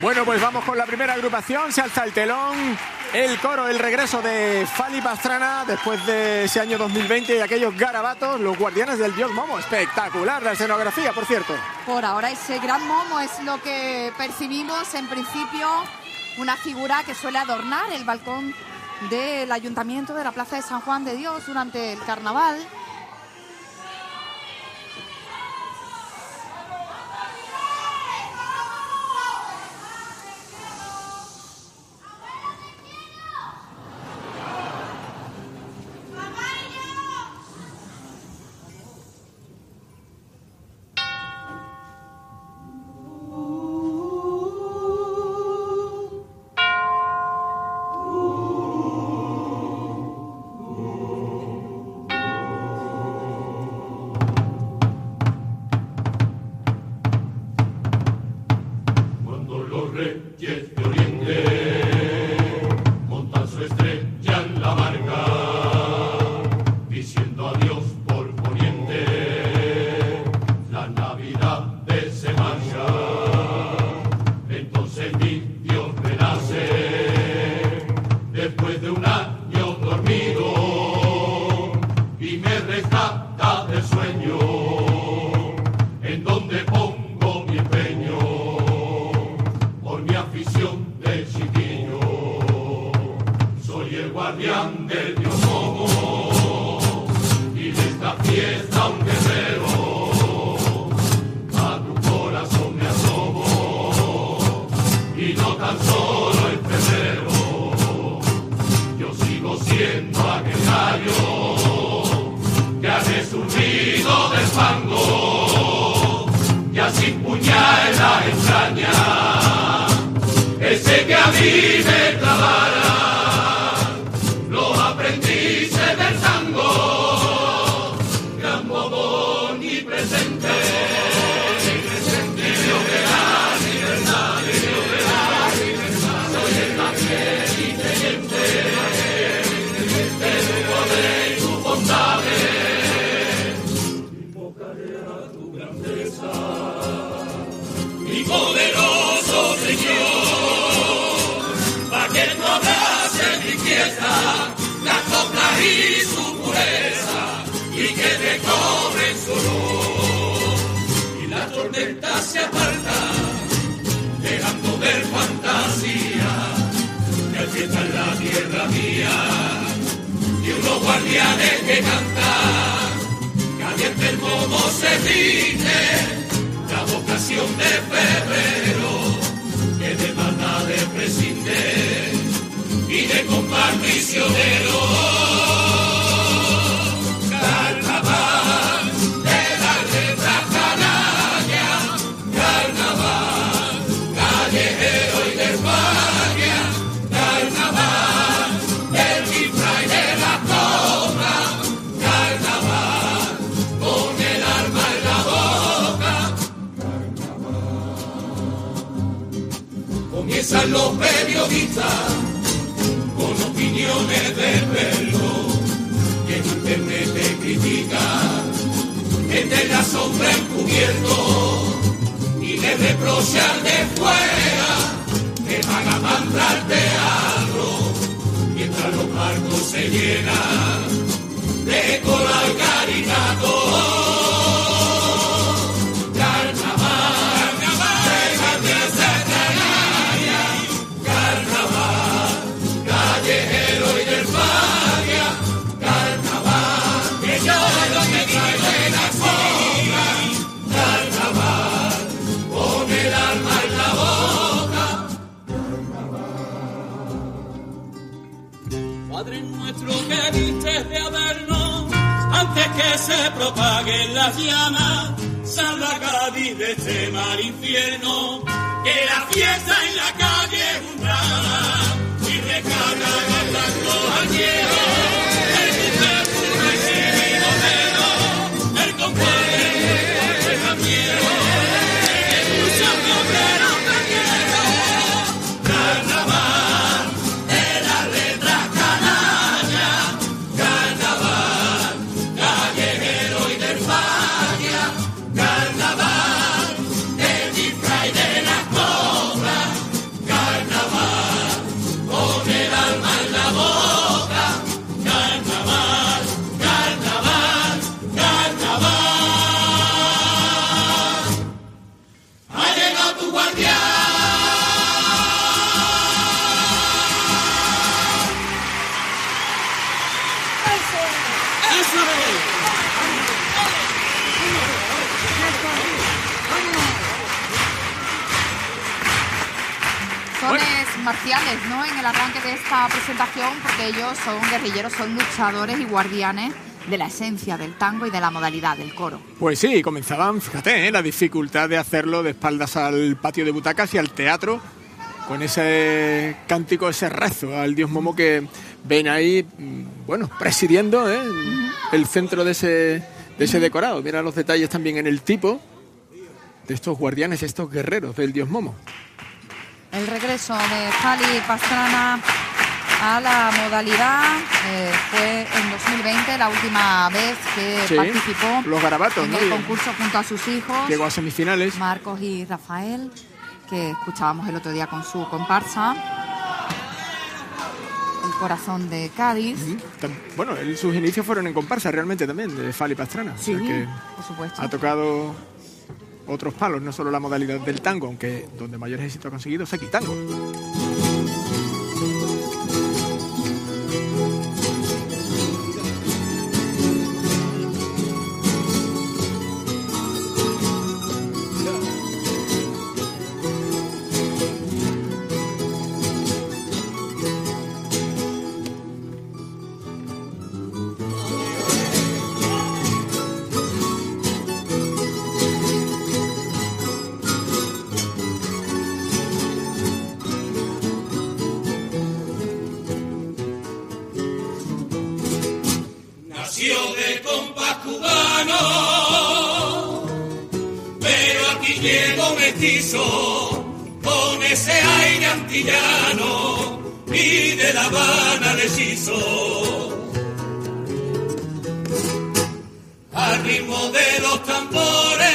Bueno, pues vamos con la primera agrupación. Se alza el telón, el coro, el regreso de Fali Pastrana después de ese año 2020 y aquellos garabatos, los guardianes del dios Momo. Espectacular la escenografía, por cierto. Por ahora ese gran Momo es lo que percibimos en principio, una figura que suele adornar el balcón del ayuntamiento de la Plaza de San Juan de Dios durante el carnaval. Comienzan los periodistas con opiniones de pelo que en internet te critican, gente en la sombra encubierto y le reprochan de fuera que van a mandarte algo mientras los barcos se llenan de cola y caricato. Padre nuestro que diste de habernos, antes que se propaguen las llamas, salva a Cádiz de este mal infierno, que la fiesta en la calle es un drama, y recarga el blanco al cielo, el perfume y modelo, el compadre de Ramiro, que escucha mi obrero taquero, carnaval. Carnaval, el disfraz de la cobra. razones marciales, ¿no? En el arranque de esta presentación, porque ellos son guerrilleros, son luchadores y guardianes de la esencia del tango y de la modalidad del coro. Pues sí, comenzaban, fíjate, la dificultad de hacerlo de espaldas al patio de butacas y al teatro, con ese cántico, ese rezo al dios Momo que ven ahí, bueno, presidiendo el centro de ese decorado. Mira los detalles también en el tipo de estos guardianes, estos guerreros del dios Momo. El regreso de Fali Pastrana a la modalidad fue en 2020, la última vez que participó los garabatos, en el concurso junto a sus hijos. Llegó a semifinales. Marcos y Rafael, que escuchábamos el otro día con su comparsa. El corazón de Cádiz. Bueno, sus inicios fueron en comparsa realmente también, de Fali Pastrana. Sí, o sea que por supuesto. Ha tocado otros palos, no solo la modalidad del tango, aunque donde mayor éxito ha conseguido es aquí, tango. De compás cubano, pero aquí llego mestizo con ese aire antillano y de La Habana le hechizo. Al ritmo de los tambores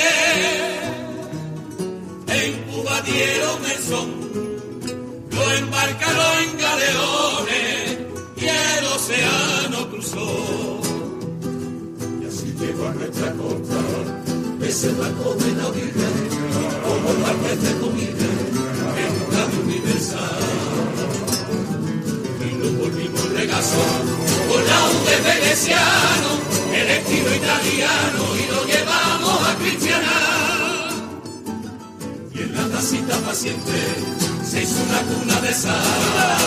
en Cuba dieron el son, lo embarcaron en galeones y el océano cruzó. Llegó a nuestra costa, ese barco de la vida, como el marqués de comida, en Radio Universal. Y nos volvimos el regazo, con la de veneciano, el estilo italiano, y lo llevamos a cristianar. Y en la tacita paciente se hizo una cuna de sal.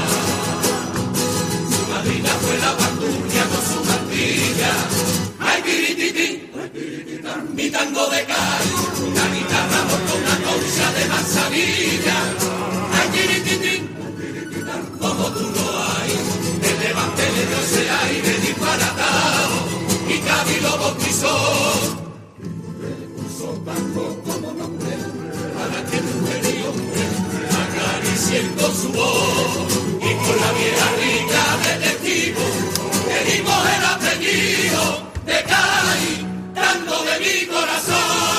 Su madrina fue la bandurria con su martilla. Ay, piritití, mi tango de Cádiz, una guitarra por una concha de manzanilla. Ay, piritití, como tú lo hay, el levante le dio ese aire disparatado y Cádiz lo bautizó. Puso tango como nombre para que mujer y hombre acariciendo su voz y con la vieja rica de testigo le dimos el apellido de Cádiz, tango de mi corazón.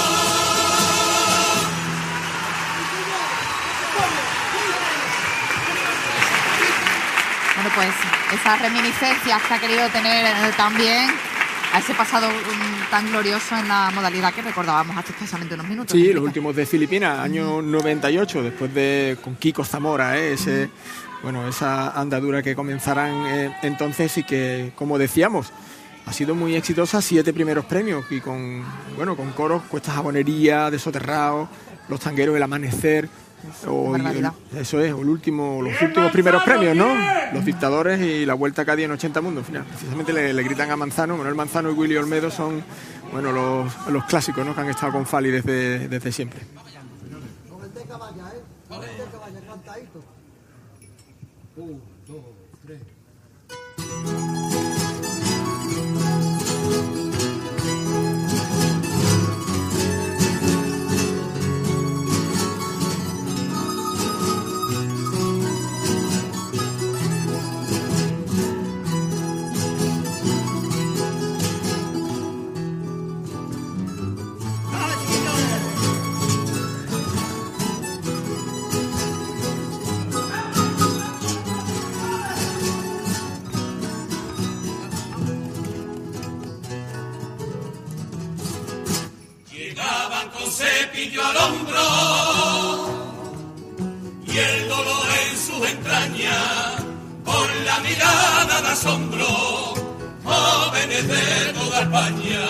Bueno, pues esas reminiscencias que ha querido tener también a ese pasado tan glorioso en la modalidad que recordábamos hace escasamente unos minutos. Sí, los últimos de Filipinas, año 98, después de con Kiko Zamora, esa andadura que comenzarán entonces y que, como decíamos, ha sido muy exitosa, 7 primeros premios y con coros, Cuesta Jabonería, De Soterrao, Los Tangueros, El Amanecer, los últimos primeros premios, ¿no? Los Dictadores y La Vuelta a Cádiz en 80 Mundos. Final, precisamente le gritan a Manzano, Manuel Manzano y Willy Olmedo son los clásicos, ¿no? Que han estado con Fali desde siempre. Cepillo al hombro y el dolor en sus entrañas, con la mirada de asombro, jóvenes de toda España,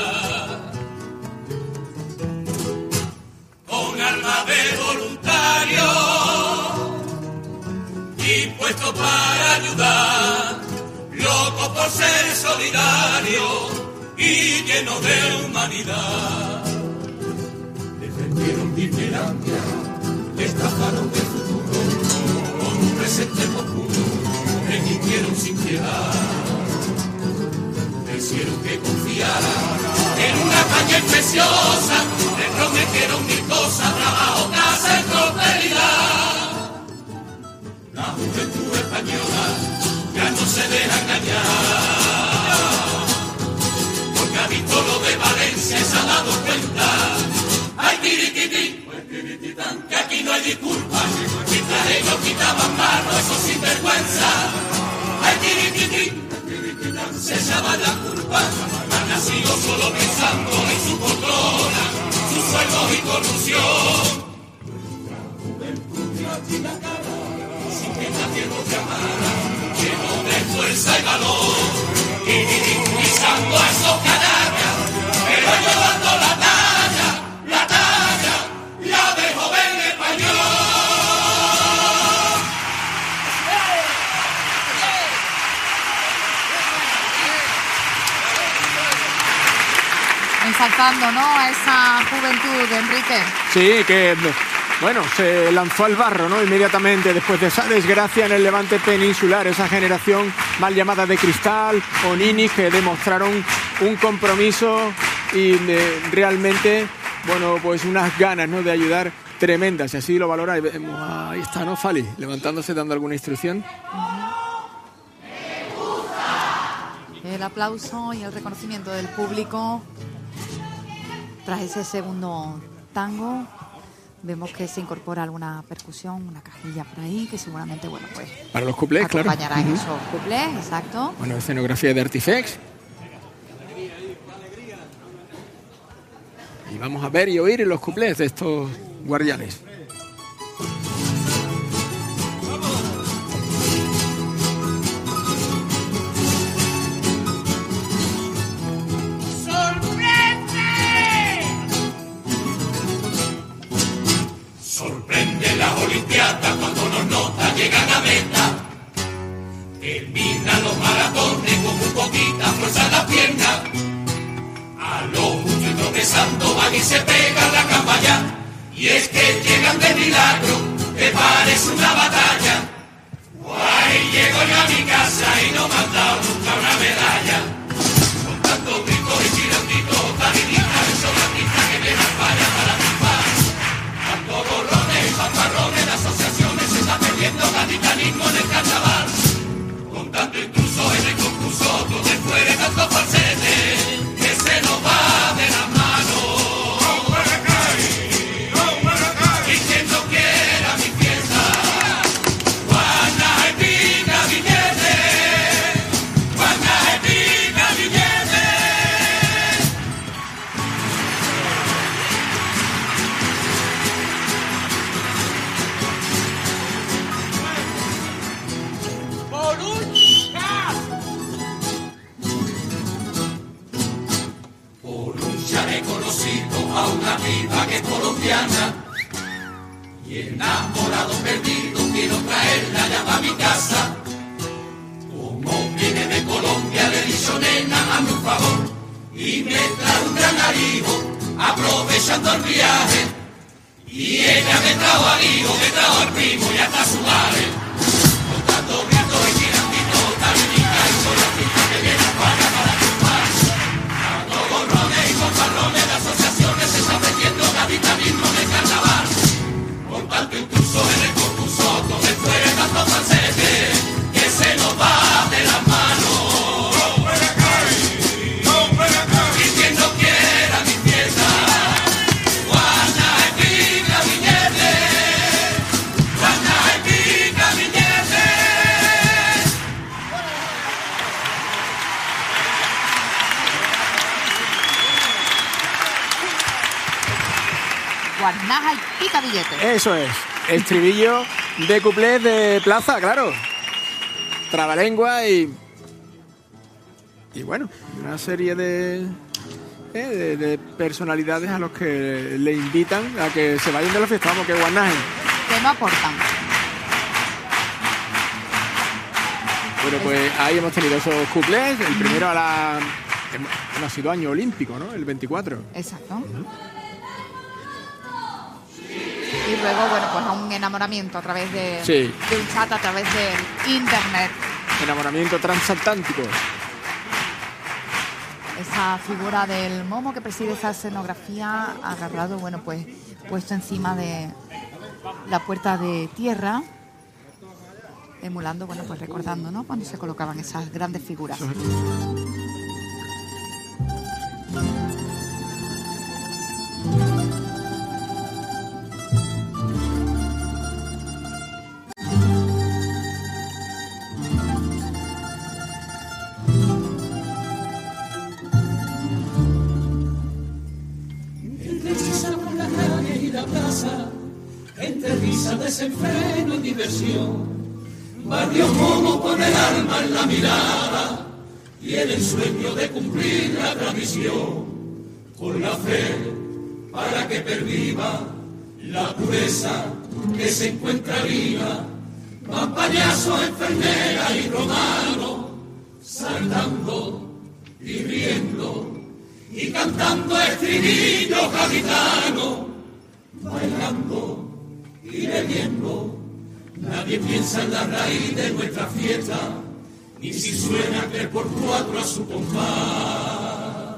con alma de voluntario, para ayudar, loco por ser solidario y lleno de humanidad. Defendieron Disneylandia, estafaron el futuro, con un presente oscuro, me mintieron sin piedad. Me hicieron que confiara en una caña preciosa, me prometieron mil cosas, trabajo, casa y prosperidad. La juventud española ya no se deja engañar, porque ha visto lo de Valencia y se ha dado cuenta. ¡Ay, tiriquití! Que aquí no hay disculpas, mientras ellos quitaban mano, esos sinvergüenza. ¡Ay, tiriquití! Se echaban la culpa, han nacido solo pensando en su poltrona, sus sueldos y corrupción. Sin que nadie nos llamara, lleno de fuerza y valor, y pisando a esos canallas, pero llevando la talla, la de joven español. Ensalzando, ¿no?, a esa juventud, Enrique. Sí, que bueno, se lanzó al barro, ¿no?, inmediatamente después de esa desgracia en el Levante peninsular, esa generación mal llamada de cristal o Nini, que demostraron un compromiso y realmente, bueno, pues unas ganas, ¿no?, de ayudar tremendas, y así lo valora. Ahí está, ¿no?, Fali, levantándose, dando alguna instrucción. El aplauso y el reconocimiento del público tras ese segundo tango. Vemos que se incorpora alguna percusión, una cajilla por ahí, que seguramente, bueno, pues para los cuplés, claro. Acompañará en esos cuplés, exacto. Bueno, escenografía de Artifex. Y vamos a ver y oír los cuplés de estos guardianes. Sorprende las olimpiadas cuando nos nota llegan a meta. Terminan los maratones con muy poquita fuerza en la pierna. A los muchos tropezando van y se pegan la campaña. Y es que llegan de milagro, que parece una batalla. Guay, llego yo a mi casa y no me han dado nunca una medalla. Con tantos gritos y tirantitos, tarinita, eso la pista que viene a España para triunfar. Tanto gorrones y fanfarrones, las asociaciones se está perdiendo gaditanismo en el carnaval. Con tanto intruso en el concurso, donde fuere tanto falsete, que se nos va de las manos. Y quien no quiera mi fiesta, Juana y pica billete, Juana y pica billete. Por un chaleco conocido a una piba que es colombiana. Y enamorado perdido quiero traerla ya pa' mi casa. Como viene de Colombia le he dicho, nena, hazme un favor y me trae un gran alijo aprovechando el viaje. Y ella me trajo al hijo, me trajo al primo y hasta su madre. Con tanto grito y tirandito, tarinita y con la pista que viene a España para triunfar. Tanto gorrones y fanfarrones, las asociaciones se están metiendo gaditanismo en el carnaval. Con tanto intruso en el concurso, donde fuere tanto falsete, que se nos va de las manos. Y quien no quiera mi fiesta, Juana y pica billete, Juana y pica billete. Guarnaja y pica billete. Eso es, estribillo de cuplés de plaza, claro. Trabalengua y bueno, una serie de personalidades a los que le invitan a que se vayan de la fiesta. Vamos, que guarnajen. Que no aportan. Bueno, pues ahí hemos tenido esos cuplés. El primero ha sido año olímpico, ¿no? El 24. Exacto. Y luego, bueno, pues a un enamoramiento a través de un chat, a través del internet. Enamoramiento transatlántico. Esa figura del momo que preside esa escenografía, agarrado, bueno, pues puesto encima de la puerta de tierra, emulando, bueno, pues recordando, ¿no?, cuando se colocaban esas grandes figuras. Entre risas, desenfreno y diversión, barrio momo con el alma en la mirada y el ensueño de cumplir la tradición, con la fe para que perviva la pureza que se encuentra viva. Van payasos, enfermeras y romanos, saltando y riendo y cantando estribillos gaditanos, bailando y bebiendo. Nadie piensa en la raíz de nuestra fiesta, ni si suena 3x4 a su compás.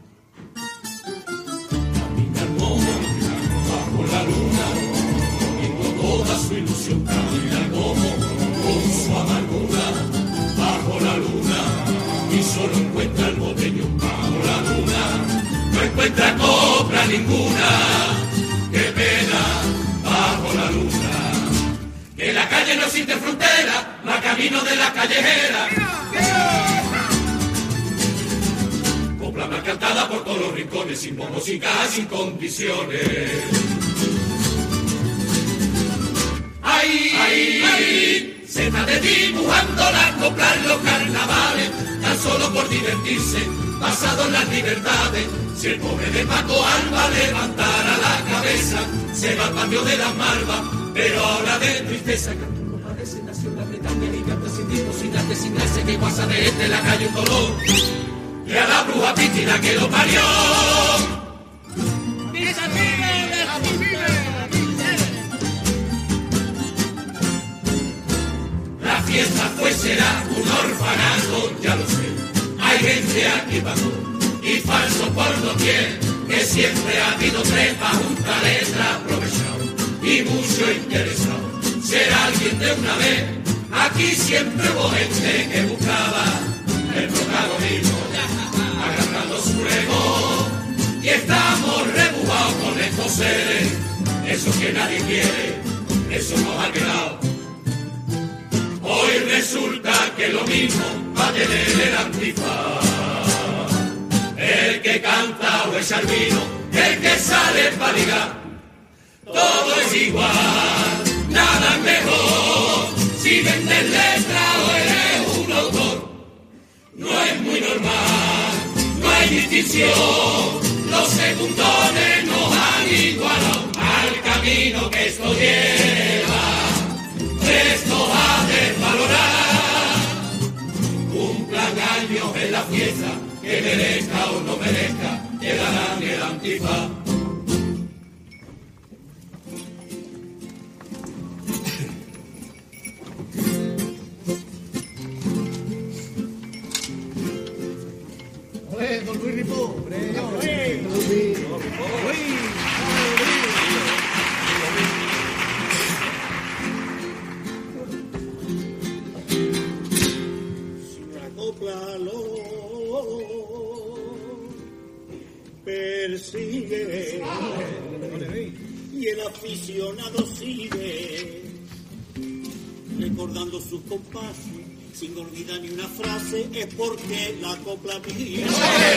Camina el momo bajo la luna, viendo toda su ilusión. Camina el momo con su amargura bajo la luna, y solo encuentra el boteño bajo la luna. No encuentra copla ninguna. ¡Qué pena bajo la luna! Que la calle no existe frontera, va camino de la callejera. Copla mal cantada por todos los rincones, sin bombos, sin cajas, sin condiciones. ¡Ay! Se está dibujando la copla en los carnavales, tan solo por divertirse, basado en las libertades. Si el pobre de Paco Alba levantara la cabeza, se va al patio de las Malvas, pero ahora de tristeza. Canto no parece, nació en la Bretaña y canta sin tipo, sin arte, sin clase, que pasa de este la calle un dolor. Y a la bruja Pítina que lo parió. La fiesta pues será un orfanato, ya lo sé. Hay gente aquí bajo y falso por doquier, que siempre ha habido trepa, junta letra, aprovechado y mucho interesado. Será alguien de una vez, aquí siempre hubo gente que buscaba el protagonismo, agarrando su ego, y estamos rebujados con estos seres, eso que nadie quiere, eso nos ha quedado. Hoy resulta que lo mismo va a tener el antifaz. El que canta o es albino, el que sale para ligar, todo es igual, nada es mejor. Si vendes letra o eres un autor, no es muy normal, no hay distinción. Los secundones nos han igualado al camino que esto lleva. Esto ha de valorar, cumplan años en la fiesta, que merezca o no merezca, quedarán el antifaz. ¡Olé, don Luis Ripó! Persigue y el aficionado sigue recordando sus compases sin olvidar ni una frase, es porque la copla vive.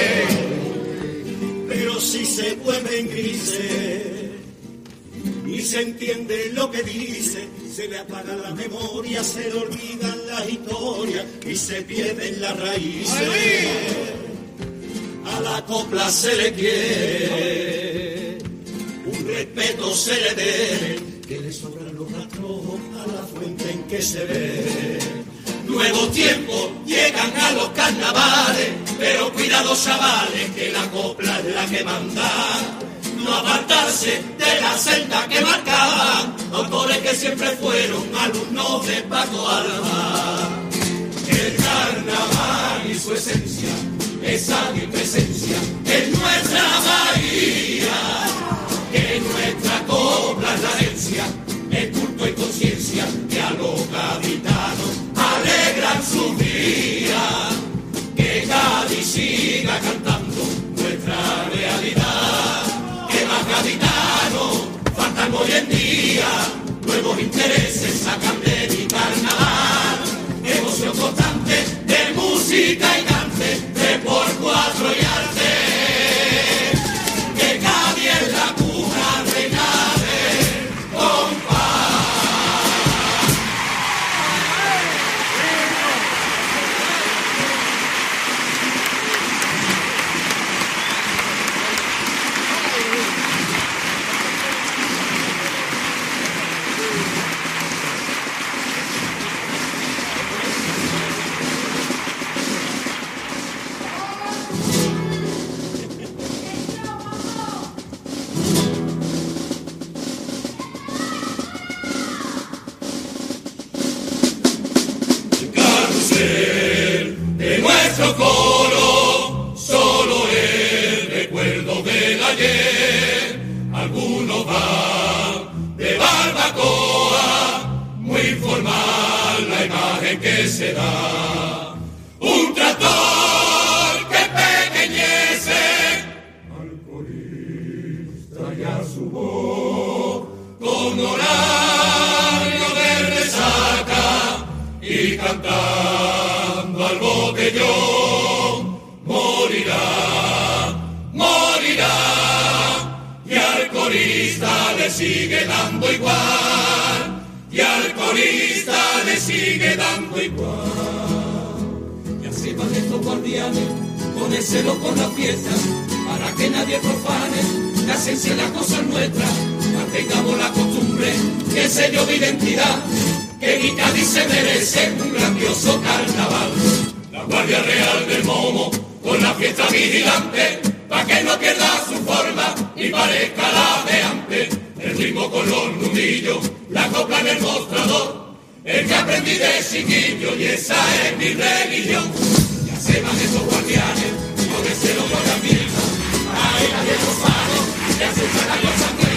Pero si se mueve en grises y se entiende lo que dice, se le apaga la memoria, se le olvidan las historias y se pierden las raíces. A la copla se le quiere, un respeto se le debe, que le sobran los rastros a la fuente en que se ve. Nuevo nuevos tiempos llegan a los carnavales, pero cuidado chavales, que la copla es la que manda. No apartarse de la senda que marcaban autores que siempre fueron alumnos de Paco Alba. El carnaval y su esencia, esa mi presencia en nuestra Bahía, que nuestra copla es la herencia, el culto y conciencia que a los gaditanos alegran su día. Que Cádiz siga cantando nuestra realidad. Que más gaditanos faltan hoy en día, nuevos intereses sacan de mi carnaval. Emoción constante de música y cante, de por cuatro y arte. Que Cádiz es la cuna reina del compás. De nuestro coro, solo el recuerdo del ayer. Algunos van de barbacoa, muy formal la imagen que se da. Un tractor que pequeñece al corista y a su voz, con horario de resaca y cantando al botellón, morirá, morirá, y al corista le sigue dando igual, y al corista le sigue dando igual. Y así van estos guardianes, ponérselo con la fiesta, para que nadie profane la esencia de las cosas nuestras, mantengamos la costumbre, que el sello de identidad, que mi Cádiz se merece un grandioso carnaval. La Guardia Real del Momo, con la fiesta vigilante, pa' que no pierda su forma y parezca la de antes. El ritmo con los nudillos, la copla en el mostrador, el que aprendí de chiquillo y esa es mi religión. Ya se van esos guardianes, con el celo con la fiesta, ahí nadie los paros, ya se está la cosa.